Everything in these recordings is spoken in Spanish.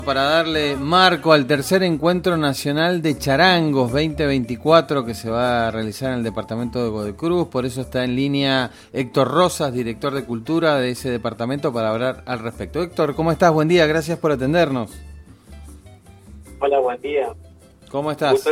Para darle marco al tercer encuentro nacional de charangos 2024 que se va a realizar en el departamento de Godoy Cruz. Por eso está en línea Héctor Rosas, director de Cultura de ese departamento, para hablar al respecto. Héctor, ¿cómo estás? Buen día, gracias por atendernos. Hola, buen día. ¿Cómo estás?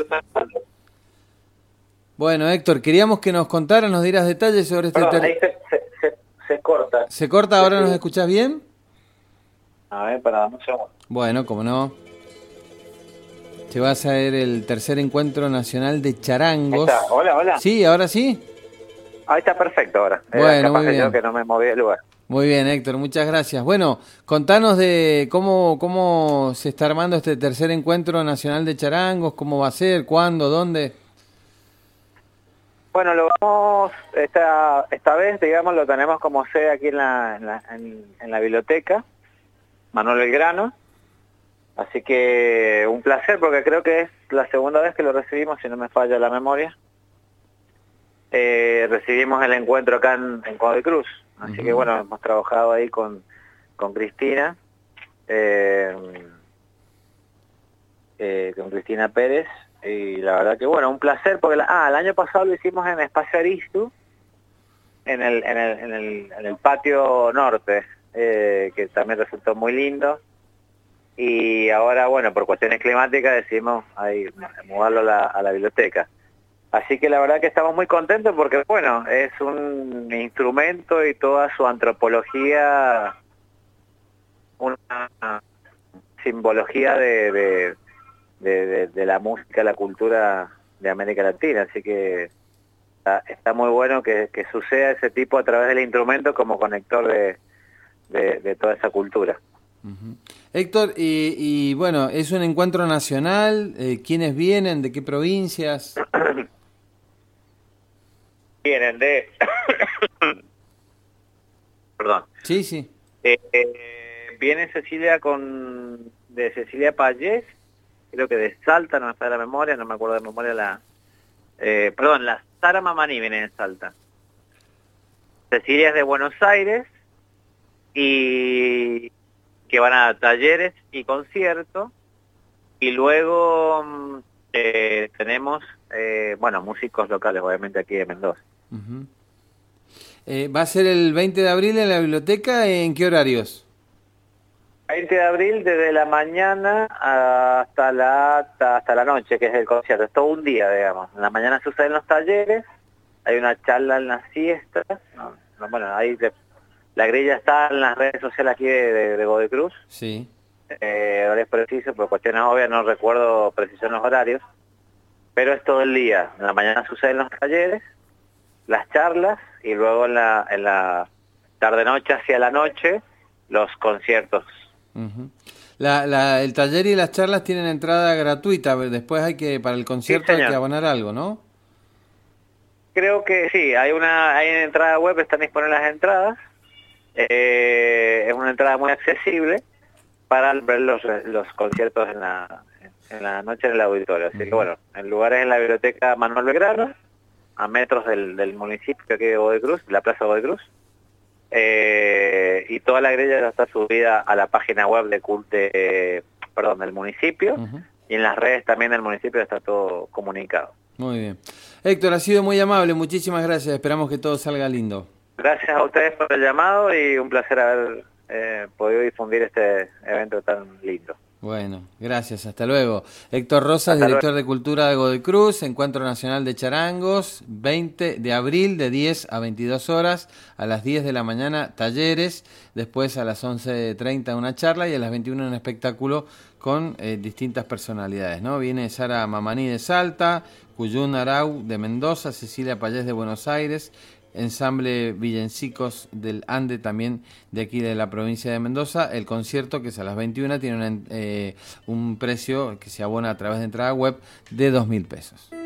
Bueno, Héctor, queríamos que nos contaras, nos dieras detalles sobre este... Perdón, ahí se corta. ¿Se corta? ¿Ahora nos escuchás bien? A ver, para un segundo. Bueno, como no. Se va a hacer el tercer encuentro nacional de charangos. Ahí está. Hola, hola. Sí, ¿ahora sí? Ahí está perfecto ahora. Bueno, capaz muy que bien. yo que no me moví del lugar. Muy bien, Héctor, muchas gracias. Bueno, contanos de cómo se está armando este tercer encuentro nacional de charangos, cómo va a ser, cuándo, dónde. Bueno, lo vamos, esta vez, digamos, lo tenemos como sede aquí en la biblioteca, Manuel Belgrano. Así que un placer, porque creo que es la segunda vez que lo recibimos, si no me falla la memoria. Recibimos el encuentro acá en Godoy Cruz. Así que bueno, hemos trabajado ahí con Cristina, con Cristina Pérez, y la verdad que bueno, un placer, porque el año pasado lo hicimos en Espacio Aristu, en el patio norte, que también resultó muy lindo. Y ahora, bueno, por cuestiones climáticas decidimos ahí mudarlo a la biblioteca. Así que la verdad que estamos muy contentos porque, bueno, es un instrumento y toda su antropología, una simbología de la música, la cultura de América Latina. Así que está muy bueno que suceda ese tipo a través del instrumento como conector de toda esa cultura. Héctor, y bueno, es un encuentro nacional, ¿quiénes vienen? ¿De qué provincias? Vienen de... Perdón. Sí, sí. Viene de Cecilia Payés, creo que de Salta, no me falla la memoria, no me acuerdo de memoria la Sara Mamani viene de Salta. Cecilia es de Buenos Aires, y que van a talleres y conciertos, y luego tenemos, bueno, músicos locales, obviamente aquí de Mendoza. ¿Va a ser el 20 de abril en la biblioteca? ¿En qué horarios? 20 de abril desde la mañana hasta la noche, que es el concierto. Es todo un día, digamos. En la mañana se usan los talleres, hay una charla en las siestas. Bueno, ahí la grilla está en las redes sociales aquí de Godoy Cruz. Sí. Horarios precisos, por cuestiones obvias no recuerdo precisos los horarios, pero es todo el día. En la mañana suceden los talleres, las charlas, y luego en la tarde-noche hacia la noche, los conciertos. El taller y las charlas tienen entrada gratuita, después para el concierto Sí, hay que abonar algo, ¿no? Creo que sí, hay en entrada web, están disponibles las entradas. Es una entrada muy accesible para ver los conciertos en la noche en el auditorio. Así que bueno, el lugar es en la biblioteca Manuel Belgrano, a metros del municipio aquí de Godoy Cruz, la plaza Godoy Cruz. Y toda la grilla ya está subida a la página web del municipio, y en las redes también del municipio está todo comunicado. Muy bien. Héctor, ha sido muy amable, muchísimas gracias, esperamos que todo salga lindo. Gracias a ustedes por el llamado y un placer haber podido difundir este evento tan lindo. Bueno, gracias, hasta luego. Héctor Rosas, director de Cultura de Godoy Cruz, Encuentro Nacional de Charangos, 20 de abril de 10 a 22 horas, a las 10 de la mañana talleres, después a las 11:30 una charla y a las 21 un espectáculo con distintas personalidades, ¿no? Viene Sara Mamani de Salta, Cuyún Arau de Mendoza, Cecilia Payés de Buenos Aires, Ensamble Villancicos del Ande también de aquí de la provincia de Mendoza. El concierto, que es a las 21, tiene un precio que se abona a través de entrada web de 2.000 pesos.